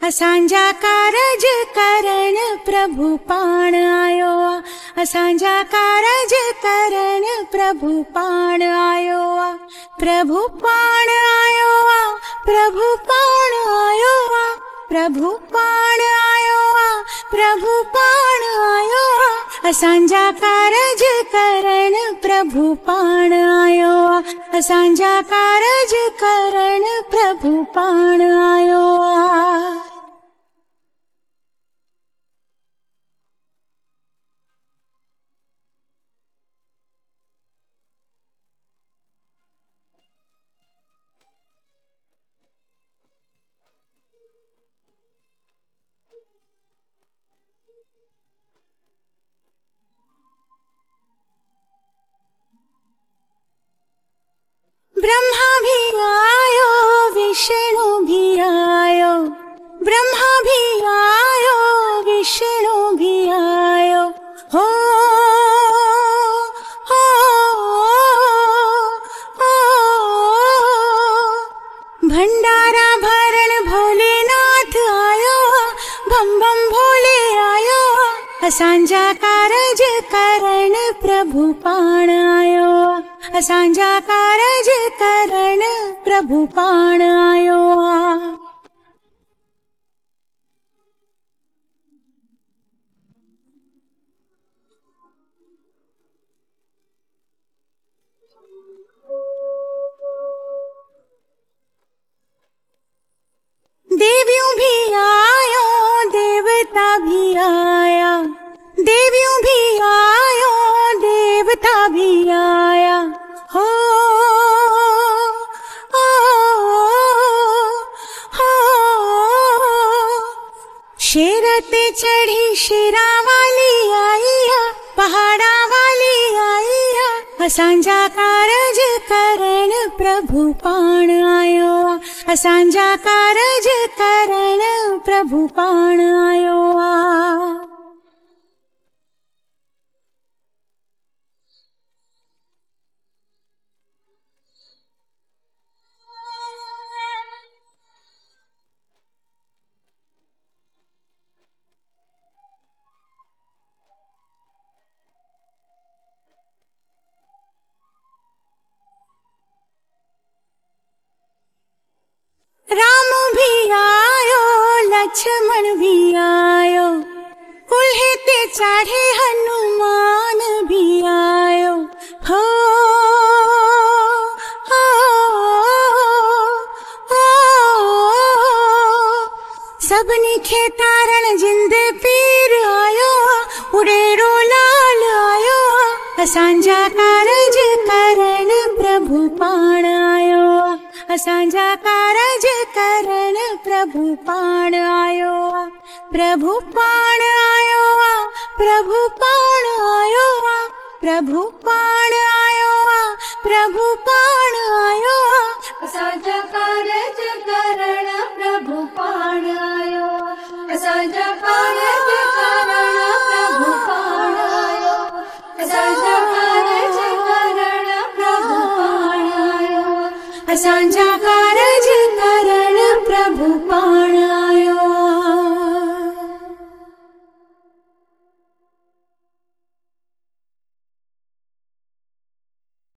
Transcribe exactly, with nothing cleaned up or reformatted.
असांजा कारज करण प्रभु पाण आयो आ। असांजा कारज करण प्रभु पाण आयो आ। प्रभु पाण आयो आ। प्रभु पाण आयो आ। प्रभु पाण आयो आ। प्रभु पाण आयो आ। असांजा कारज करण प्रभु पाण आयो आ। असांजा कारज करण प्रभु पाण आयो आ। ब्रह्मा भी आयो विष्णु भी आयो। ब्रह्मा भी आयो विष्णु भी आयो। हो हो हो भंडारा भरण भोलेनाथ आयो। बम बम भोले आयो। असांजा कारज करण प्रभु पाण आयो। असांजा कारज करण प्रभु पाण आयो आ। देवियों भी आयो देवता भी आया। देवियों भी आयो देवता भी आया। हो हो हो शेर ते चढ़ी शेरा वाली आईया। पहाड़ा वाली आईया। असांजा कारज करण प्रभु पाण आयो आ। असांजा कारज करण प्रभु पाण आयो आ। राम भी आयो लक्ष्मण भी आयो। कुल्हे ते चढ़े हनुमान भी आयो। हो हो हो सबनी खे तारण जिंद पीर आयो। उडेरो लाल आयो। असांजा कारज करण प्रभु पाण आयो। असांजा कारज करण प्रभु पाण आयो आ। प्रभु पाण आयो आ। प्रभु पाण आयो आ। प्रभु पाण आयो आ। प्रभु पाण आयो आ। असांजा कारज करण प्रभु पाण आयो। असांजा कारज करण प्रभु पाण आयो। असांजा कारज करण प्रभु पाण आयो। असांजा कारज